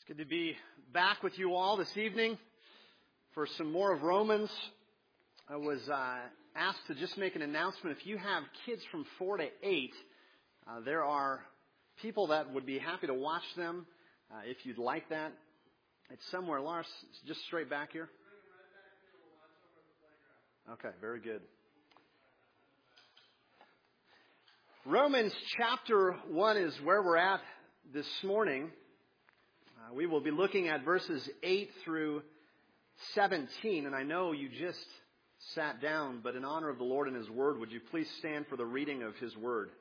Good to be back with you all this evening for some more of Romans. I was asked to just make an announcement. If you have kids from 4 to 8, there are people that would be happy to watch them if you'd like that. It's somewhere, Lars, just straight back here. Okay, very good. Romans chapter 1 is where we're at this morning. We will be looking at verses 8 through 17, and I know you just sat down, but in honor of the Lord and His Word, would you please stand for the reading of His Word?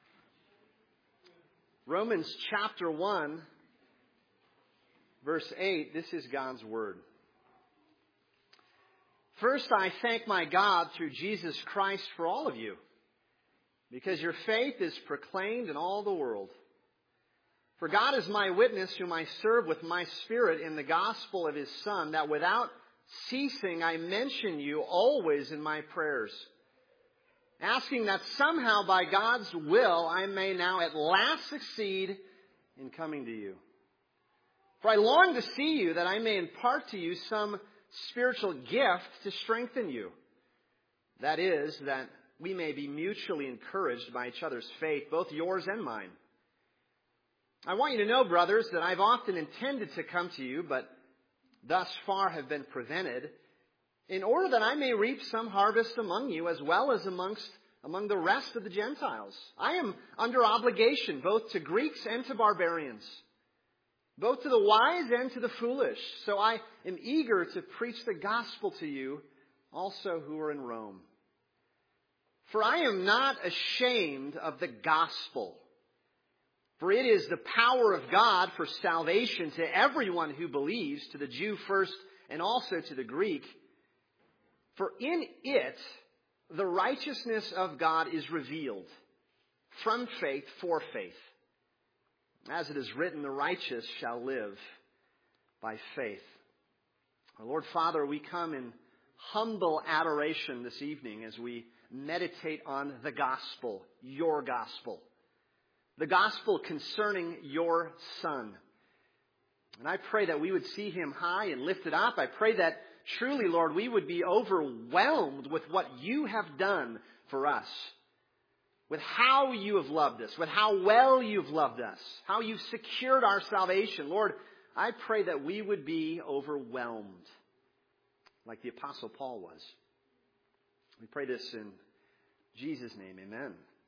Romans chapter 1, verse 8, this is God's Word. First, I thank my God through Jesus Christ for all of you, because your faith is proclaimed in all the world. For God is my witness, whom I serve with my spirit in the gospel of His Son, that without ceasing I mention you always in my prayers, asking that somehow by God's will I may now at last succeed in coming to you. For I long to see you, that I may impart to you some spiritual gift to strengthen you. That is, that we may be mutually encouraged by each other's faith, both yours and mine. I want you to know, brothers, that I've often intended to come to you, but thus far have been prevented, in order that I may reap some harvest among you, as well as among the rest of the Gentiles. I am under obligation both to Greeks and to barbarians, both to the wise and to the foolish. So I am eager to preach the gospel to you also who are in Rome. For I am not ashamed of the gospel. For it is the power of God for salvation to everyone who believes, to the Jew first and also to the Greek. For in it the righteousness of God is revealed from faith for faith. As it is written, the righteous shall live by faith. Our Lord Father, we come in humble adoration this evening as we meditate on the gospel, your gospel. The gospel concerning your Son. And I pray that we would see Him high and lifted up. I pray that truly, Lord, we would be overwhelmed with what you have done for us. With how you have loved us. With how well you've loved us. How you've secured our salvation. Lord, I pray that we would be overwhelmed. Like the Apostle Paul was. We pray this in Jesus' name. Amen.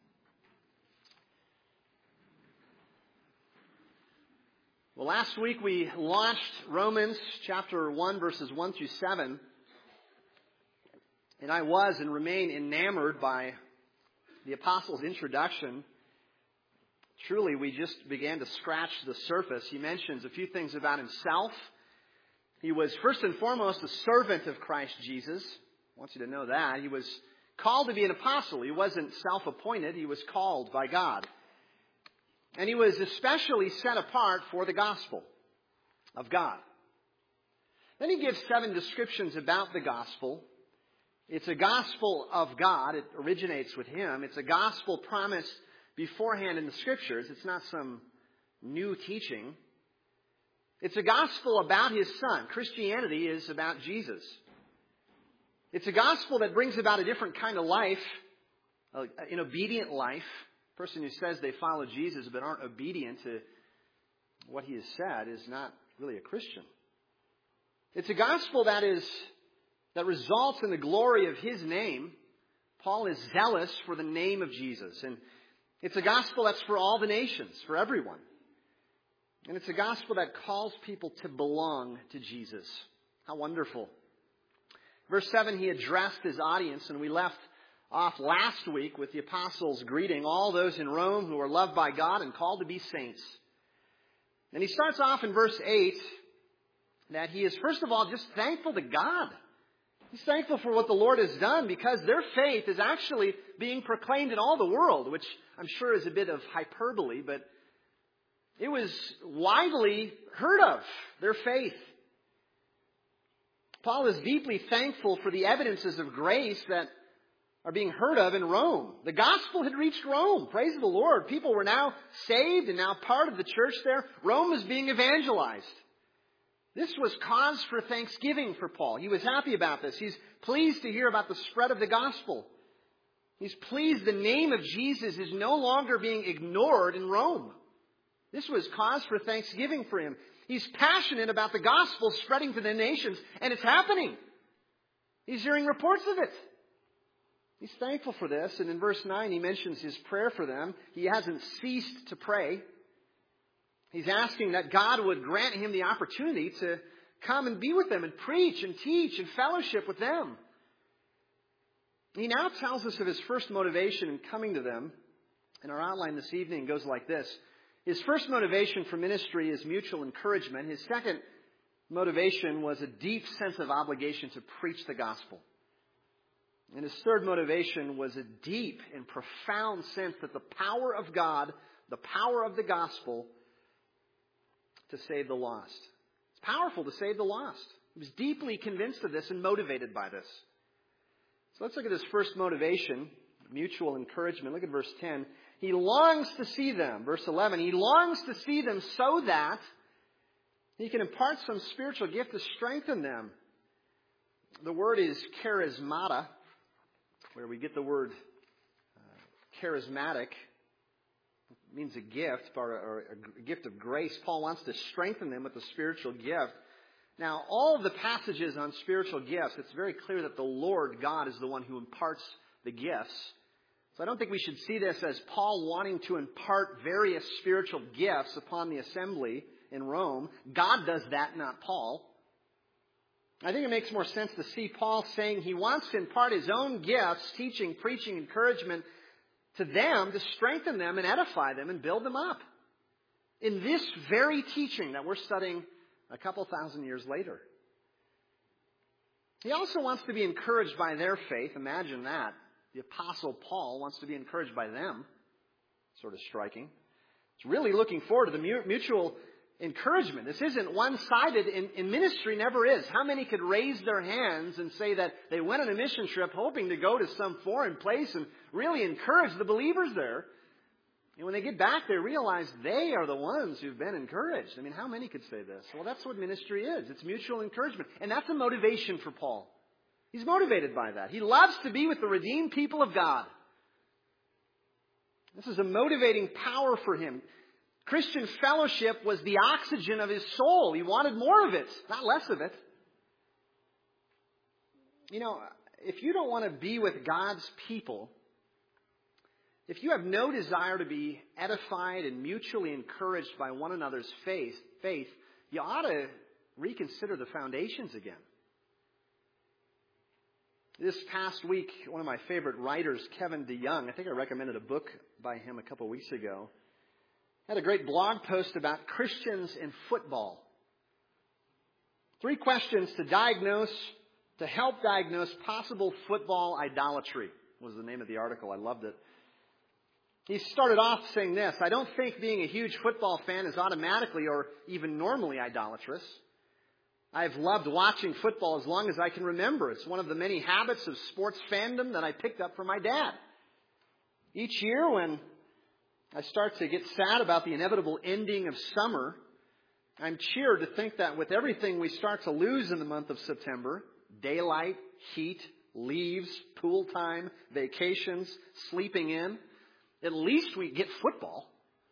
Well, last week we launched Romans chapter 1, verses 1 through 7. And I was and remain enamored by the apostle's introduction. Truly, we just began to scratch the surface. He mentions a few things about himself. He was first and foremost a servant of Christ Jesus. I want you to know that. He was called to be an apostle. He wasn't self-appointed. He was called by God. And he was especially set apart for the gospel of God. Then he gives 7 descriptions about the gospel. It's a gospel of God. It originates with Him. It's a gospel promised beforehand in the Scriptures. It's not some new teaching. It's a gospel about His Son. Christianity is about Jesus. It's a gospel that brings about a different kind of life, an obedient life. A person who says they follow Jesus but aren't obedient to what He has said is not really a Christian. It's a gospel that results in the glory of His name. Paul is zealous for the name of Jesus. And it's a gospel that's for all the nations, for everyone. And it's a gospel that calls people to belong to Jesus. How wonderful. Verse 7, he addressed his audience, and we left off last week with the apostles greeting all those in Rome who are loved by God and called to be saints. And he starts off in verse 8 that he is first of all just thankful to God. He's thankful for what the Lord has done because their faith is actually being proclaimed in all the world, which I'm sure is a bit of hyperbole, but it was widely heard of, their faith. Paul is deeply thankful for the evidences of grace that are being heard of in Rome. The gospel had reached Rome. Praise the Lord. People were now saved and now part of the church there. Rome is being evangelized. This was cause for thanksgiving for Paul. He was happy about this. He's pleased to hear about the spread of the gospel. He's pleased the name of Jesus is no longer being ignored in Rome. This was cause for thanksgiving for him. He's passionate about the gospel spreading to the nations, and it's happening. He's hearing reports of it. He's thankful for this, and in verse 9 he mentions his prayer for them. He hasn't ceased to pray. He's asking that God would grant him the opportunity to come and be with them and preach and teach and fellowship with them. He now tells us of his first motivation in coming to them. And our outline this evening goes like this. His first motivation for ministry is mutual encouragement. His second motivation was a deep sense of obligation to preach the gospel. And his third motivation was a deep and profound sense that the power of God, the power of the gospel, to save the lost. It's powerful to save the lost. He was deeply convinced of this and motivated by this. So let's look at his first motivation, mutual encouragement. Look at verse 10. He longs to see them. Verse 11. He longs to see them so that he can impart some spiritual gift to strengthen them. The word is charismata, where we get the word charismatic. It means a gift or a gift of grace. Paul wants to strengthen them with a spiritual gift. Now, all of the passages on spiritual gifts, it's very clear that the Lord God is the one who imparts the gifts. So I don't think we should see this as Paul wanting to impart various spiritual gifts upon the assembly in Rome. God does that, not Paul. I think it makes more sense to see Paul saying he wants to impart his own gifts, teaching, preaching, encouragement to them to strengthen them and edify them and build them up. In this very teaching that we're studying a couple thousand years later. He also wants to be encouraged by their faith. Imagine that. The Apostle Paul wants to be encouraged by them. Sort of striking. He's really looking forward to the mutual encouragement. This isn't one-sided. In ministry, never is. How many could raise their hands and say that they went on a mission trip hoping to go to some foreign place and really encourage the believers there? And when they get back, they realize they are the ones who've been encouraged. I mean, how many could say this? Well, that's what ministry is. It's mutual encouragement. And that's a motivation for Paul. He's motivated by that. He loves to be with the redeemed people of God. This is a motivating power for him. Christian fellowship was the oxygen of his soul. He wanted more of it, not less of it. You know, if you don't want to be with God's people, if you have no desire to be edified and mutually encouraged by one another's faith, you ought to reconsider the foundations again. This past week, one of my favorite writers, Kevin DeYoung, I think I recommended a book by him a couple weeks ago, had a great blog post about Christians in football. 3 questions to help diagnose possible football idolatry was the name of the article. I loved it. He started off saying this: I don't think being a huge football fan is automatically or even normally idolatrous. I've loved watching football as long as I can remember. It's one of the many habits of sports fandom that I picked up from my dad. Each year when I start to get sad about the inevitable ending of summer, I'm cheered to think that with everything we start to lose in the month of September, daylight, heat, leaves, pool time, vacations, sleeping in, at least we get football.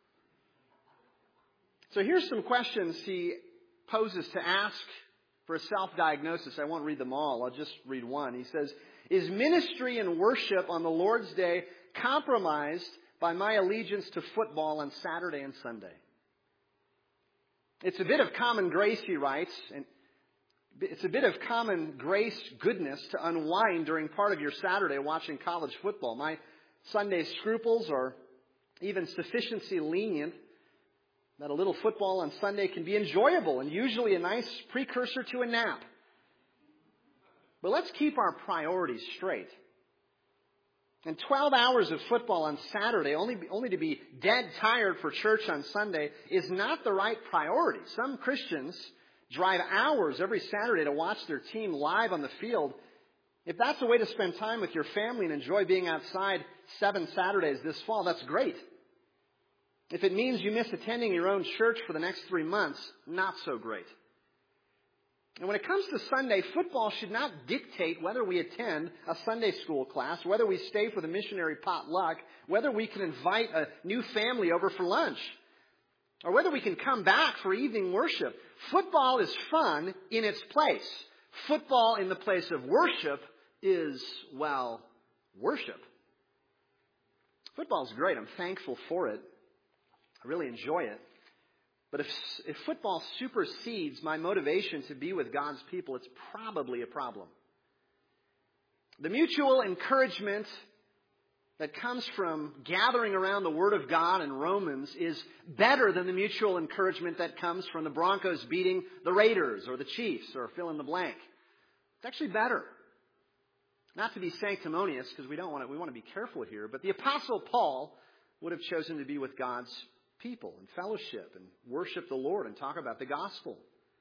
So here's some questions he poses to ask for a self-diagnosis. I won't read them all. I'll just read one. He says, is ministry and worship on the Lord's Day compromised by my allegiance to football on Saturday and Sunday? It's a bit of common grace, he writes, and it's a bit of common grace goodness to unwind during part of your Saturday watching college football. My Sunday scruples are even sufficiency lenient that a little football on Sunday can be enjoyable and usually a nice precursor to a nap. But let's keep our priorities straight. And 12 hours of football on Saturday, only to be dead tired for church on Sunday, is not the right priority. Some Christians drive hours every Saturday to watch their team live on the field. If that's a way to spend time with your family and enjoy being outside 7 Saturdays this fall, that's great. If it means you miss attending your own church for the next 3 months, not so great. And when it comes to Sunday, football should not dictate whether we attend a Sunday school class, whether we stay for the missionary potluck, whether we can invite a new family over for lunch, or whether we can come back for evening worship. Football is fun in its place. Football in the place of worship is, well, worship. Football's great. I'm thankful for it. I really enjoy it. But if football supersedes my motivation to be with God's people, it's probably a problem. The mutual encouragement that comes from gathering around the Word of God in Romans is better than the mutual encouragement that comes from the Broncos beating the Raiders or the Chiefs or fill in the blank. It's actually better. Not to be sanctimonious, because we want to be careful here, but the Apostle Paul would have chosen to be with God's people and fellowship and worship the Lord and talk about the gospel.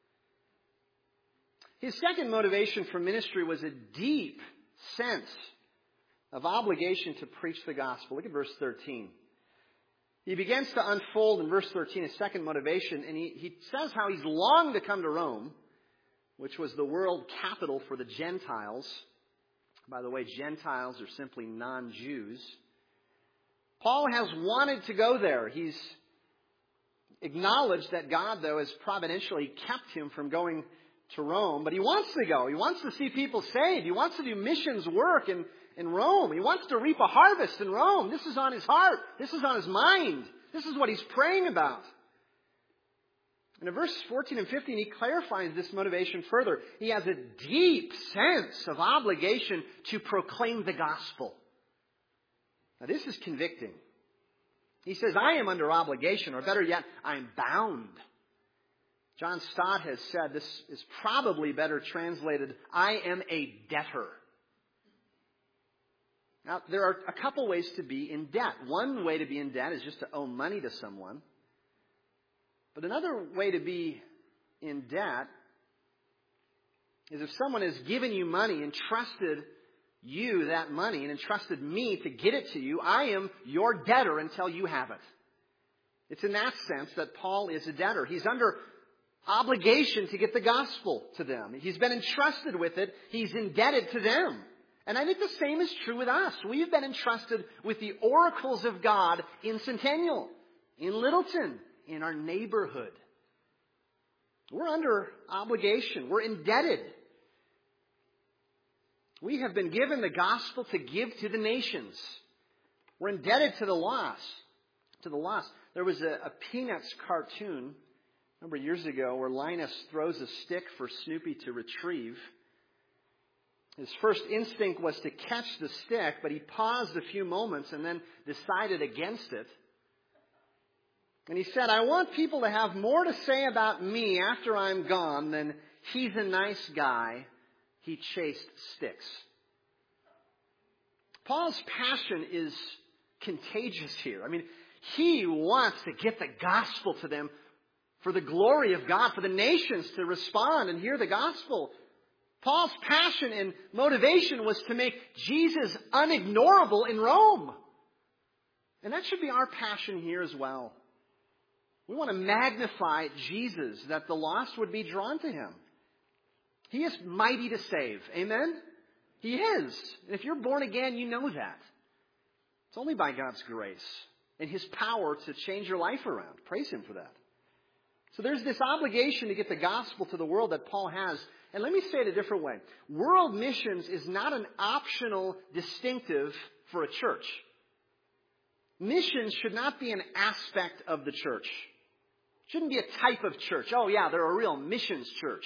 His second motivation for ministry was a deep sense of obligation to preach the gospel. Look at verse 13. He begins to unfold in verse 13 his second motivation, and he says how he's longed to come to Rome, which was the world capital for the Gentiles. By the way, Gentiles are simply non-Jews. Paul has wanted to go there. He's acknowledged that God, though, has providentially kept him from going to Rome. But he wants to go. He wants to see people saved. He wants to do missions work in Rome. He wants to reap a harvest in Rome. This is on his heart. This is on his mind. This is what he's praying about. And in verses 14 and 15, he clarifies this motivation further. He has a deep sense of obligation to proclaim the gospel. Now, this is convicting. He says, I am under obligation, or better yet, I'm bound. John Stott has said this is probably better translated, I am a debtor. Now, there are a couple ways to be in debt. One way to be in debt is just to owe money to someone. But another way to be in debt is if someone has given you money, entrusted you that money, and entrusted me to get it to you, I am your debtor until you have it. It's in that sense that Paul is a debtor. He's under obligation to get the gospel to them. He's been entrusted with it. He's indebted to them. And I think the same is true with us. We've been entrusted with the oracles of God in Centennial, in Littleton, in our neighborhood. We're under obligation. We're indebted. We have been given the gospel to give to the nations. We're indebted to the lost. There was a Peanuts cartoon a number of years ago where Linus throws a stick for Snoopy to retrieve. His first instinct was to catch the stick, but he paused a few moments and then decided against it. And he said, I want people to have more to say about me after I'm gone than he's a nice guy. He chased sticks. Paul's passion is contagious here. I mean, he wants to get the gospel to them for the glory of God, for the nations to respond and hear the gospel. Paul's passion and motivation was to make Jesus unignorable in Rome. And that should be our passion here as well. We want to magnify Jesus, that the lost would be drawn to him. He is mighty to save. Amen? He is. And if you're born again, you know that. It's only by God's grace and His power to change your life around. Praise Him for that. So there's this obligation to get the gospel to the world that Paul has. And let me say it a different way. World missions is not an optional distinctive for a church. Missions should not be an aspect of the church. It shouldn't be a type of church. Oh yeah, they're a real missions church.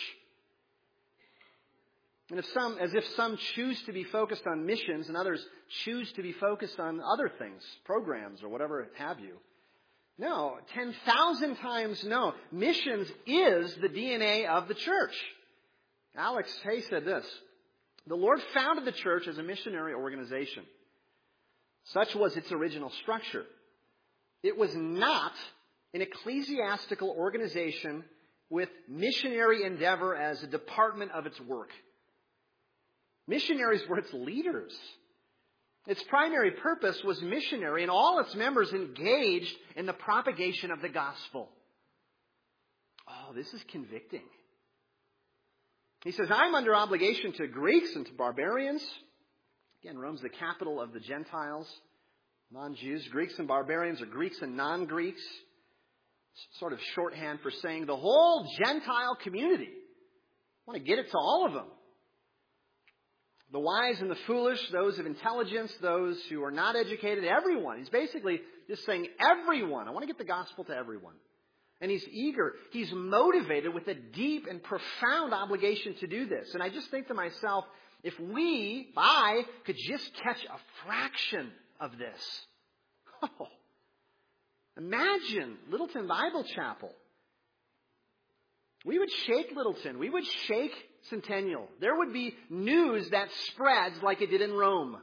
And as if some choose to be focused on missions and others choose to be focused on other things, programs or whatever have you. No, 10,000 times no. Missions is the DNA of the church. Alex Hay said this, the Lord founded the church as a missionary organization. Such was its original structure. It was not an ecclesiastical organization with missionary endeavor as a department of its work. Missionaries were its leaders. Its primary purpose was missionary, and all its members engaged in the propagation of the gospel. Oh, this is convicting. He says, I'm under obligation to Greeks and to barbarians. Again, Rome's the capital of the Gentiles, non-Jews. Greeks and barbarians are Greeks and non-Greeks. Sort of shorthand for saying the whole Gentile community. I want to get it to all of them. The wise and the foolish, those of intelligence, those who are not educated, everyone. He's basically just saying everyone. I want to get the gospel to everyone. And he's eager. He's motivated with a deep and profound obligation to do this. And I just think to myself, if I could just catch a fraction of this. Oh, imagine Littleton Bible Chapel. We would shake Littleton. We would shake Centennial. There would be news that spreads like it did in Rome.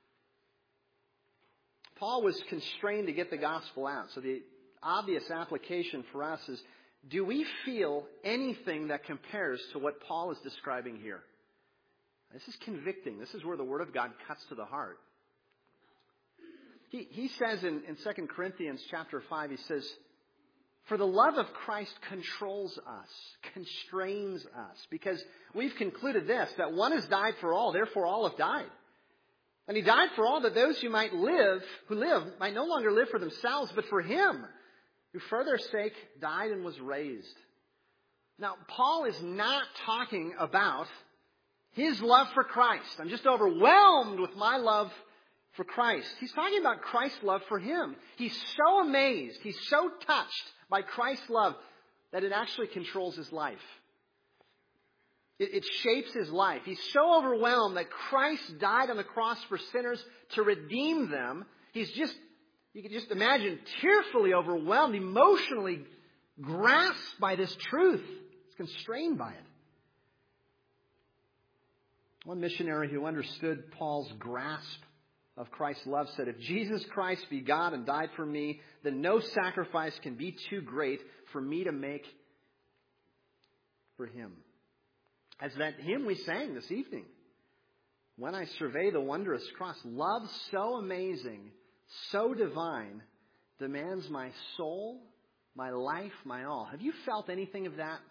Paul was constrained to get the gospel out. So the obvious application for us is, do we feel anything that compares to what Paul is describing here? This is convicting. This is where the Word of God cuts to the heart. He says in 2 Corinthians chapter 5, he says, for the love of Christ controls us, constrains us, because we've concluded this, that one has died for all, therefore all have died. And he died for all that those who live might no longer live for themselves, but for him, who for their sake died and was raised. Now, Paul is not talking about his love for Christ. I'm just overwhelmed with my love for Christ. He's talking about Christ's love for him. He's so amazed, he's so touched by Christ's love that it actually controls his life. It shapes his life. He's so overwhelmed that Christ died on the cross for sinners to redeem them. You can just imagine, tearfully overwhelmed, emotionally grasped by this truth. He's constrained by it. One missionary who understood Paul's grasp of Christ's love said, if Jesus Christ be God and died for me, then no sacrifice can be too great for me to make for him. As that hymn we sang this evening, when I survey the wondrous cross, love so amazing, so divine, demands my soul, my life, my all. Have you felt anything of that?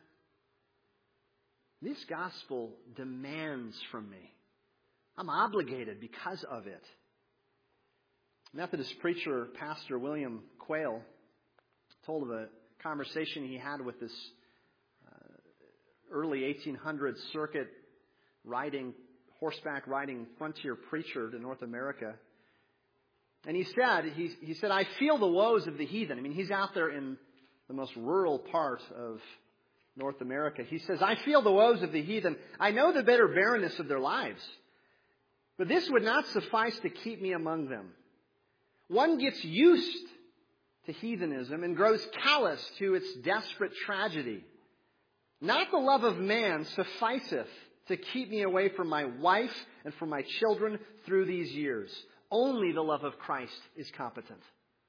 This gospel demands from me. I'm obligated because of it. Methodist preacher, Pastor William Quayle, told of a conversation he had with this early 1800s circuit horseback riding frontier preacher to North America. And he said, I feel the woes of the heathen. I mean, he's out there in the most rural part of North America. He says, I feel the woes of the heathen. I know the bitter barrenness of their lives. But this would not suffice to keep me among them. One gets used to heathenism and grows callous to its desperate tragedy. Not the love of man sufficeth to keep me away from my wife and from my children through these years. Only the love of Christ is competent.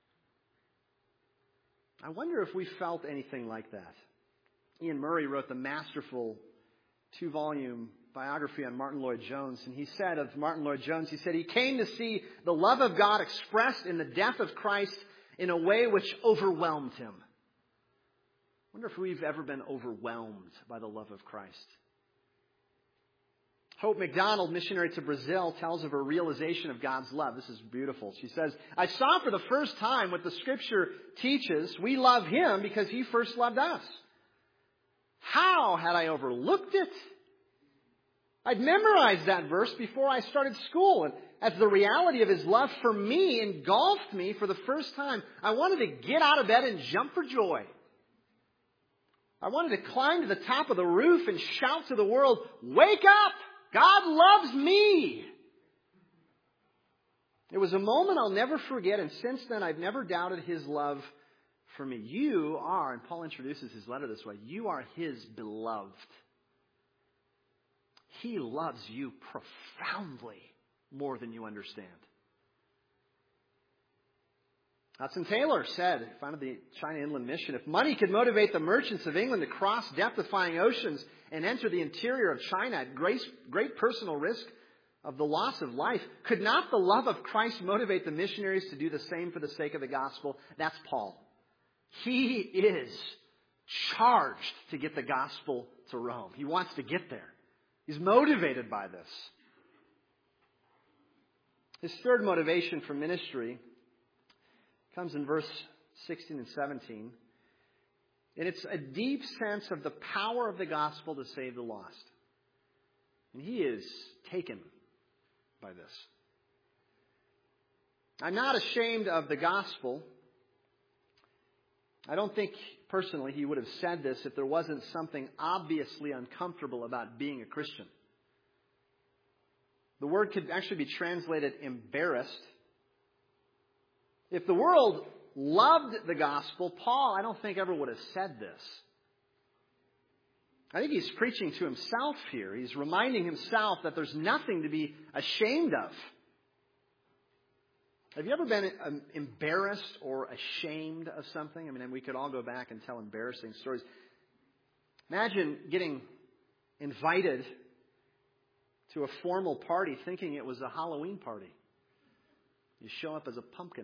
I wonder if we felt anything like that. Ian Murray wrote the masterful 2-volume biography on Martin Lloyd-Jones. And he said of Martin Lloyd-Jones, he came to see the love of God expressed in the death of Christ in a way which overwhelmed him. I wonder if we've ever been overwhelmed by the love of Christ. Hope McDonald, missionary to Brazil, tells of her realization of God's love. This is beautiful. She says, I saw for the first time what the Scripture teaches. We love Him because He first loved us. How had I overlooked it? I'd memorized that verse before I started school. And as the reality of His love for me engulfed me for the first time, I wanted to get out of bed and jump for joy. I wanted to climb to the top of the roof and shout to the world, wake up! God loves me! It was a moment I'll never forget, and since then I've never doubted His love for me. You are, and Paul introduces his letter this way, you are His beloved. He loves you profoundly more than you understand. Hudson Taylor said, founded the China Inland Mission, if money could motivate the merchants of England to cross death-defying oceans and enter the interior of China at great personal risk of the loss of life, could not the love of Christ motivate the missionaries to do the same for the sake of the gospel? That's Paul. He is charged to get the gospel to Rome. He wants to get there. He's motivated by this. His third motivation for ministry comes in verse 16 and 17. And it's a deep sense of the power of the gospel to save the lost. And he is taken by this. I'm not ashamed of the gospel. I don't think personally he would have said this if there wasn't something obviously uncomfortable about being a Christian. The word could actually be translated embarrassed. If the world loved the gospel, Paul, I don't think ever would have said this. I think he's preaching to himself here. He's reminding himself that there's nothing to be ashamed of. Have you ever been embarrassed or ashamed of something? I mean, we could all go back and tell embarrassing stories. Imagine getting invited to a formal party thinking it was a Halloween party. You show up as a pumpkin.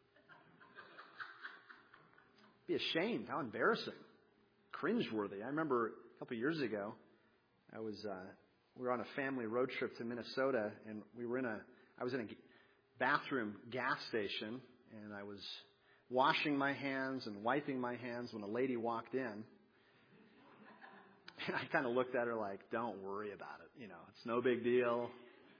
Be ashamed. How embarrassing. Cringeworthy. I remember a couple of years ago, we were on a family road trip to Minnesota, and I was in a bathroom gas station, and I was washing my hands and wiping my hands when a lady walked in. And I kind of looked at her like, don't worry about it. It's no big deal.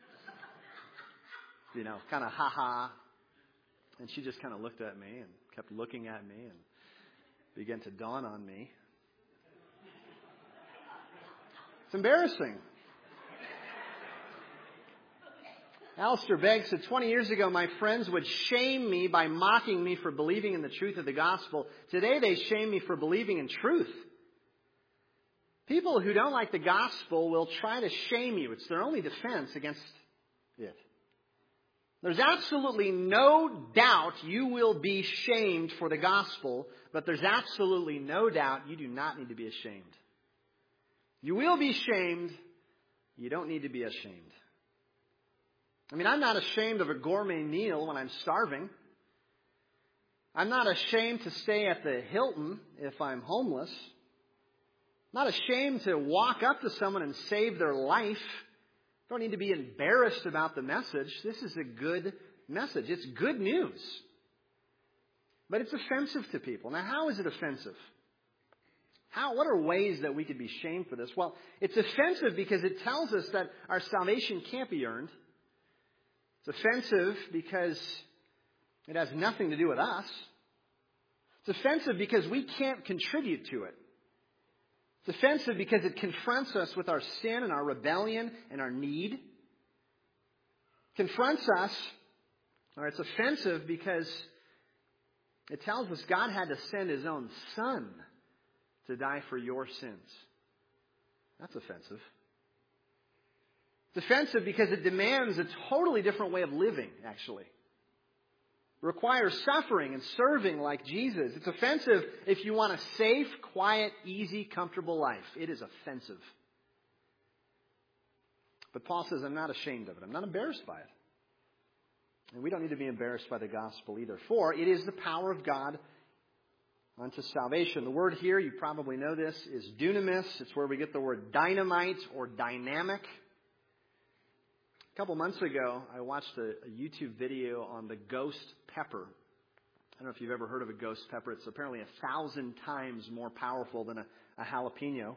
Kind of ha-ha. And she just kind of looked at me and kept looking at me and began to dawn on me. It's embarrassing. Alistair Begg said, 20 years ago, my friends would shame me by mocking me for believing in the truth of the gospel. Today, they shame me for believing in truth. People who don't like the gospel will try to shame you. It's their only defense against it. There's absolutely no doubt you will be shamed for the gospel, but there's absolutely no doubt you do not need to be ashamed. You will be shamed. You don't need to be ashamed. I mean, I'm not ashamed of a gourmet meal when I'm starving. I'm not ashamed to stay at the Hilton if I'm homeless. I'm not ashamed to walk up to someone and save their life. Don't need to be embarrassed about the message. This is a good message. It's good news. But it's offensive to people. Now, how is it offensive? What are ways that we could be shamed for this? Well, it's offensive because it tells us that our salvation can't be earned. It's offensive because it has nothing to do with us. It's offensive because we can't contribute to it. It's offensive because it confronts us with our sin and our rebellion and our need. It confronts us, or it's offensive because it tells us God had to send His own Son to die for your sins. That's offensive. It's offensive because it demands a totally different way of living, actually. It requires suffering and serving like Jesus. It's offensive if you want a safe, quiet, easy, comfortable life. It is offensive. But Paul says, I'm not ashamed of it. I'm not embarrassed by it. And we don't need to be embarrassed by the gospel either. For it is the power of God unto salvation. The word here, you probably know this, is dunamis. It's where we get the word dynamite or dynamic. A couple months ago, I watched a YouTube video on the ghost pepper. I don't know if you've ever heard of a ghost pepper. It's apparently 1,000 times more powerful than a jalapeno.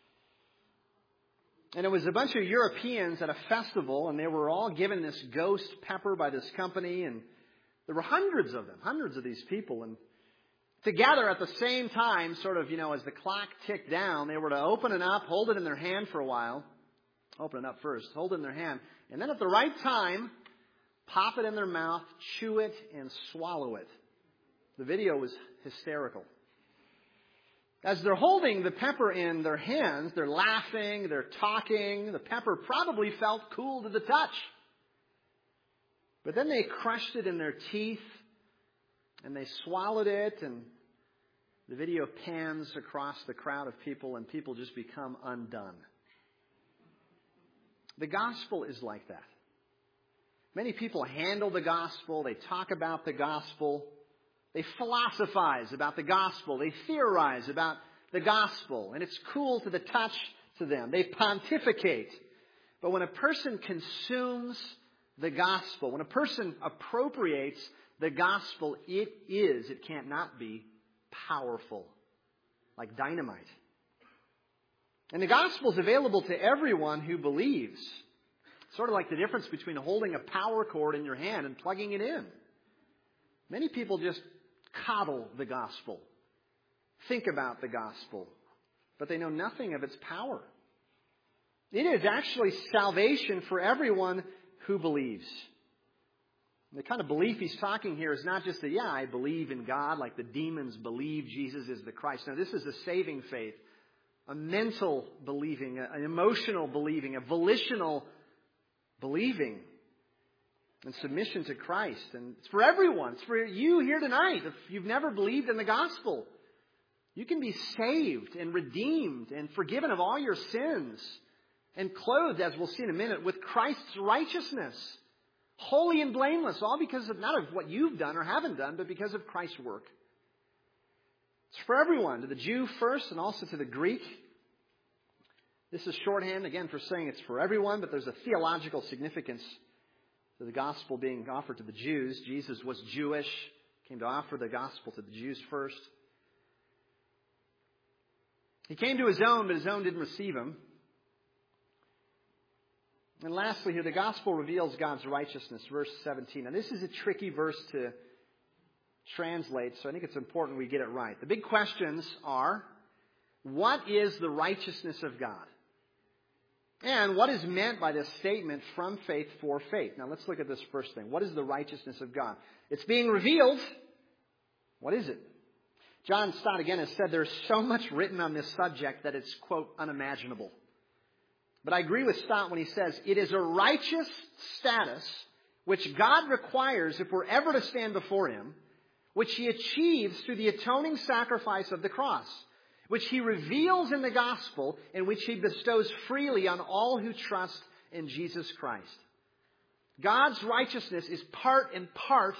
And it was a bunch of Europeans at a festival, and they were all given this ghost pepper by this company, and there were hundreds of them, hundreds of these people. And together at the same time, sort of, as the clock ticked down, they were to open it up, hold it in their hand for a while. Open it up first, hold it in their hand. And then at the right time, pop it in their mouth, chew it, and swallow it. The video was hysterical. As they're holding the pepper in their hands, they're laughing, they're talking. The pepper probably felt cool to the touch. But then they crushed it in their teeth, and they swallowed it, and the video pans across the crowd of people, and people just become undone. The gospel is like that. Many people handle the gospel. They talk about the gospel. They philosophize about the gospel. They theorize about the gospel. And it's cool to the touch. to them. They pontificate. But when a person consumes the gospel, when a person appropriates the gospel, it can't not be powerful, like dynamite. And the gospel is available to everyone who believes. Sort of like the difference between holding a power cord in your hand and plugging it in. Many people just coddle the gospel, think about the gospel, but they know nothing of its power. It is actually salvation for everyone who believes. The kind of belief he's talking here is not just that, I believe in God, like the demons believe Jesus is the Christ. No, this is a saving faith, a mental believing, an emotional believing, a volitional believing and submission to Christ. And it's for everyone. It's for you here tonight. If you've never believed in the gospel, you can be saved and redeemed and forgiven of all your sins and clothed, as we'll see in a minute, with Christ's righteousness. Holy and blameless, all because of not of what you've done or haven't done, but because of Christ's work. It's for everyone, to the Jew first and also to the Greek. This is shorthand, again, for saying it's for everyone, but there's a theological significance to the gospel being offered to the Jews. Jesus was Jewish, came to offer the gospel to the Jews first. He came to his own, but his own didn't receive him. And lastly here, the gospel reveals God's righteousness, verse 17. Now this is a tricky verse to translate, so I think it's important we get it right. The big questions are, what is the righteousness of God? And what is meant by this statement, from faith for faith? Now let's look at this first thing. What is the righteousness of God? It's being revealed. What is it? John Stott again has said there's so much written on this subject that it's, quote, unimaginable. But I agree with Stott when he says, it is a righteous status which God requires if we're ever to stand before Him, which He achieves through the atoning sacrifice of the cross, which He reveals in the gospel, and which He bestows freely on all who trust in Jesus Christ. God's righteousness is part and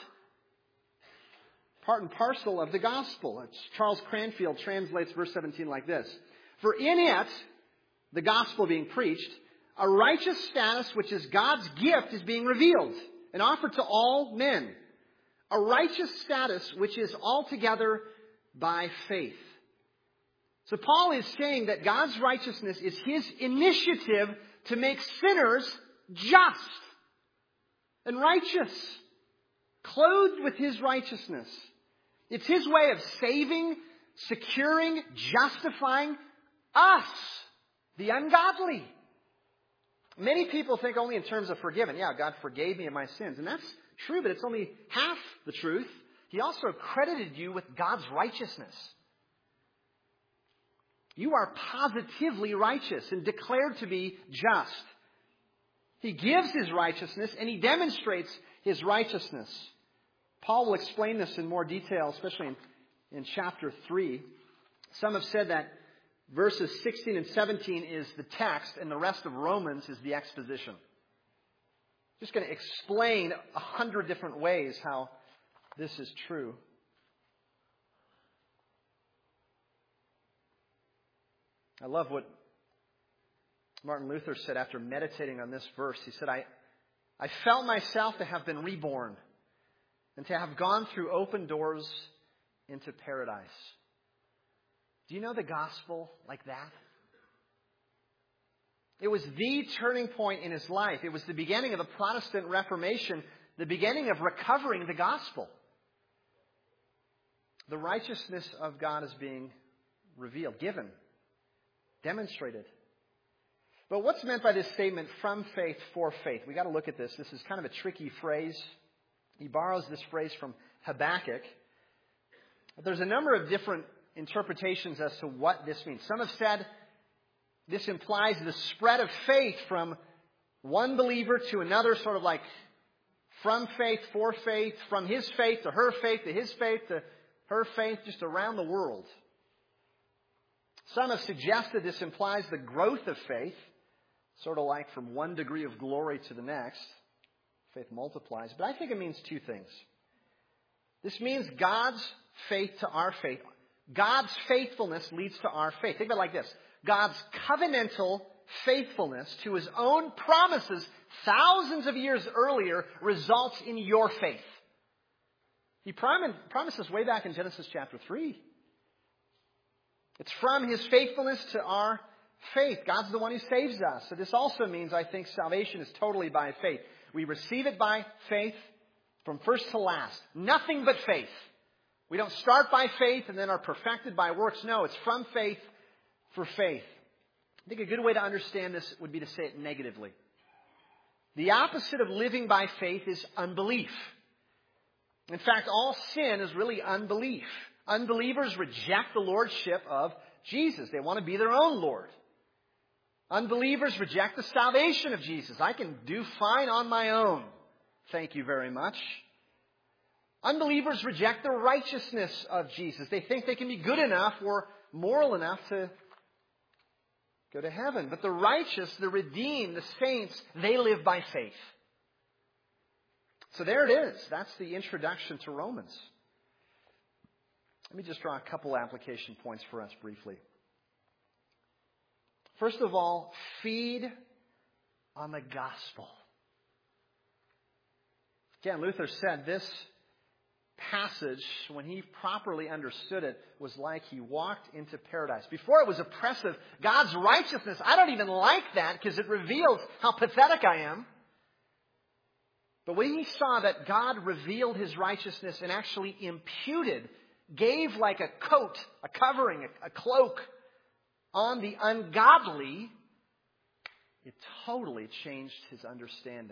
parcel of the gospel. Charles Cranfield translates verse 17 like this. For in it, the gospel being preached, a righteous status which is God's gift is being revealed and offered to all men. A righteous status which is altogether by faith. So Paul is saying that God's righteousness is His initiative to make sinners just and righteous, clothed with His righteousness. It's His way of saving, securing, justifying us, the ungodly. Many people think only in terms of forgiven. Yeah, God forgave me of my sins. And that's true, but it's only half the truth. He also credited you with God's righteousness. You are positively righteous and declared to be just. He gives His righteousness and He demonstrates His righteousness. Paul will explain this in more detail, especially in chapter 3. Some have said that verses 16 and 17 is the text and the rest of Romans is the exposition. Just going to explain 100 different ways how this is true. I love what Martin Luther said after meditating on this verse. He said, I felt myself to have been reborn and to have gone through open doors into paradise. Do you know the gospel like that? It was the turning point in his life. It was the beginning of the Protestant Reformation, the beginning of recovering the gospel. The righteousness of God is being revealed, given, demonstrated. But what's meant by this statement, from faith for faith? We've got to look at this. This is kind of a tricky phrase. He borrows this phrase from Habakkuk. But there's a number of different interpretations as to what this means. Some have said this implies the spread of faith from one believer to another, sort of like from faith for faith, from his faith to her faith to his faith to her faith, just around the world. Some have suggested this implies the growth of faith, sort of like from one degree of glory to the next. Faith multiplies. But I think it means two things. This means God's faith to our faith. God's faithfulness leads to our faith. Think of it like this. God's covenantal faithfulness to His own promises thousands of years earlier results in your faith. He promised us way back in Genesis chapter 3. It's from His faithfulness to our faith. God's the one who saves us. So this also means, I think, salvation is totally by faith. We receive it by faith from first to last. Nothing but faith. We don't start by faith and then are perfected by works. No, it's from faith for faith. I think a good way to understand this would be to say it negatively. The opposite of living by faith is unbelief. In fact, all sin is really unbelief. Unbelievers reject the lordship of Jesus. They want to be their own Lord. Unbelievers reject the salvation of Jesus. I can do fine on my own. Thank you very much. Unbelievers reject the righteousness of Jesus. They think they can be good enough or moral enough to go to heaven. But the righteous, the redeemed, the saints, they live by faith. So there it is. That's the introduction to Romans. Let me just draw a couple application points for us briefly. First of all, feed on the gospel. Again, Luther said this passage, when he properly understood it, was like he walked into paradise. Before it was oppressive. God's righteousness, I don't even like that because it reveals how pathetic I am. But when he saw that God revealed His righteousness and actually imputed, gave like a coat, a covering, a cloak on the ungodly, it totally changed his understanding.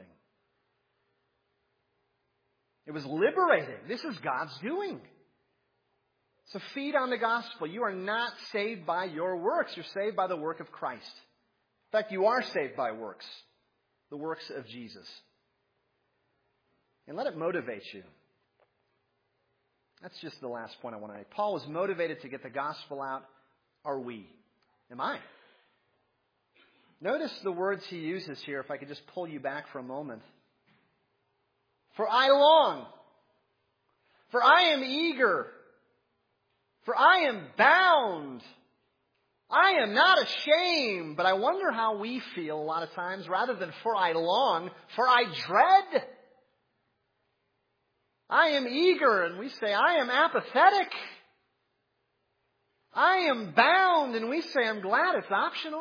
It was liberating. This is God's doing. So feed on the gospel. You are not saved by your works. You're saved by the work of Christ. In fact, you are saved by works. The works of Jesus. And let it motivate you. That's just the last point I want to make. Paul was motivated to get the gospel out. Are we? Am I? Notice the words he uses here, if I could just pull you back for a moment. For I long. For I am eager. For I am bound. I am not ashamed. But I wonder how we feel a lot of times. Rather than for I long, for I dread. I am eager, and we say, I am apathetic. I am bound, and we say, I'm glad it's optional.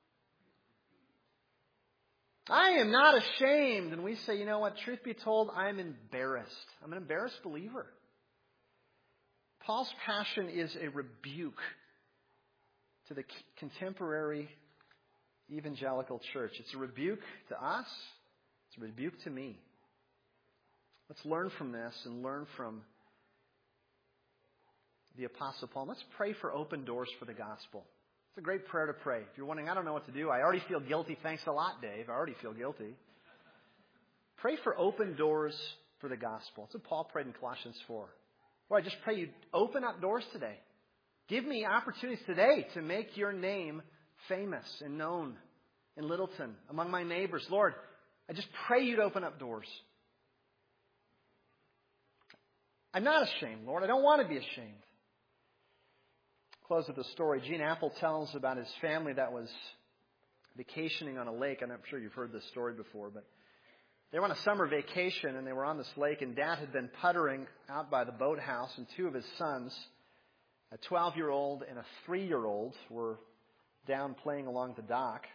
I am not ashamed, and we say, you know what, truth be told, I'm embarrassed. I'm an embarrassed believer. Paul's passion is a rebuke to the contemporary evangelical church. It's a rebuke to us. It's a rebuke to me. Let's learn from this and learn from the Apostle Paul. Let's pray for open doors for the gospel. It's a great prayer to pray. If you're wondering, I don't know what to do. I already feel guilty. Thanks a lot, Dave. I already feel guilty. Pray for open doors for the gospel. That's what Paul prayed in Colossians 4. Lord, I just pray you open up doors today. Give me opportunities today to make your name famous and known in Littleton, among my neighbors. Lord, I just pray you'd open up doors. I'm not ashamed, Lord. I don't want to be ashamed. Close with a story. Gene Apple tells about his family that was vacationing on a lake. I'm sure you've heard this story before, but they were on a summer vacation and they were on this lake, and Dad had been puttering out by the boathouse, and two of his sons, a 12-year-old and a 3-year-old, were down playing along the dock.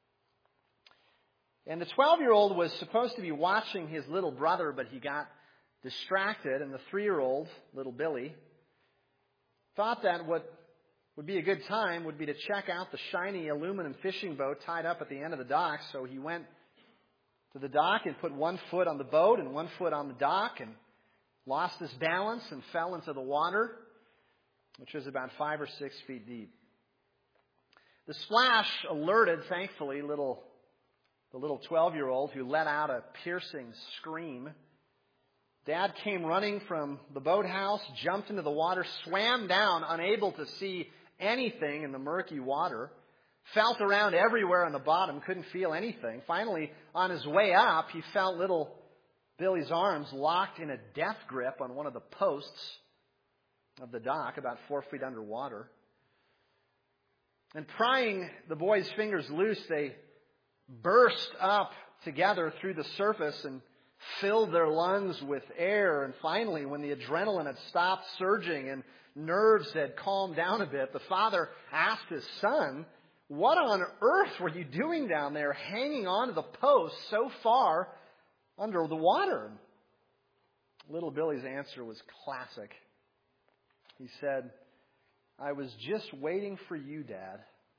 And the 12-year-old was supposed to be watching his little brother, but he got distracted, and the 3-year-old, little Billy, thought that what would be a good time would be to check out the shiny aluminum fishing boat tied up at the end of the dock. So he went to the dock and put one foot on the boat and one foot on the dock and lost his balance and fell into the water, which was about 5 or 6 feet deep. The splash alerted, thankfully, the little 12-year-old, who let out a piercing scream. Dad came running from the boathouse, jumped into the water, swam down, unable to see anything in the murky water, felt around everywhere on the bottom, couldn't feel anything. Finally, on his way up, he felt little Billy's arms locked in a death grip on one of the posts of the dock, about 4 feet underwater. And prying the boy's fingers loose, they burst up together through the surface and filled their lungs with air. And finally, when the adrenaline had stopped surging and nerves had calmed down a bit, the father asked his son, "What on earth were you doing down there, hanging onto the post so far under the water?" And little Billy's answer was classic. He said, "I was just waiting for you, Dad.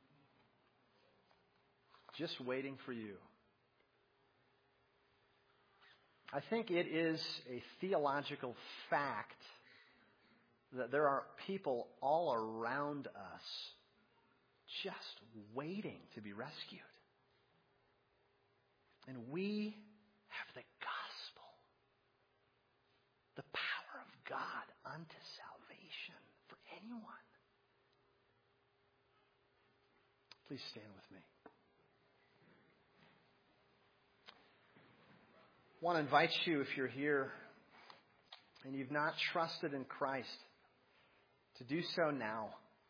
Just waiting for you." I think it is a theological fact that there are people all around us just waiting to be rescued. And we have the gospel, the power of God unto salvation for anyone. Please stand with me. I want to invite you, if you're here and you've not trusted in Christ, to do so now.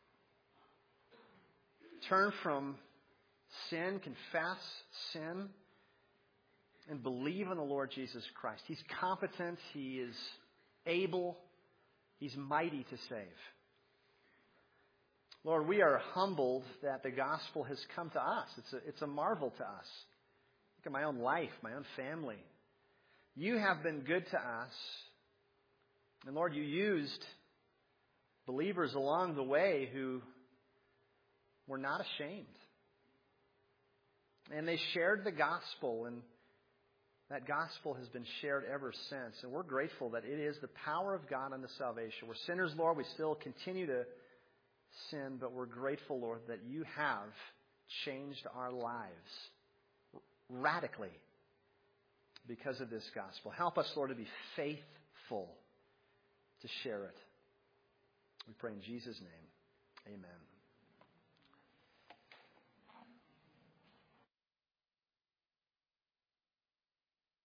Turn from sin, confess sin, and believe in the Lord Jesus Christ. He's competent, He is able, He's mighty to save. Lord, we are humbled that the gospel has come to us. It's a marvel to us. Look at my own life, my own family. You have been good to us. And Lord, you used believers along the way who were not ashamed. And they shared the gospel, and that gospel has been shared ever since. And we're grateful that it is the power of God unto salvation. We're sinners, Lord. We still continue to sin, but we're grateful, Lord, that you have changed our lives radically because of this gospel. Help us, Lord, to be faithful to share it. We pray in Jesus' name. Amen.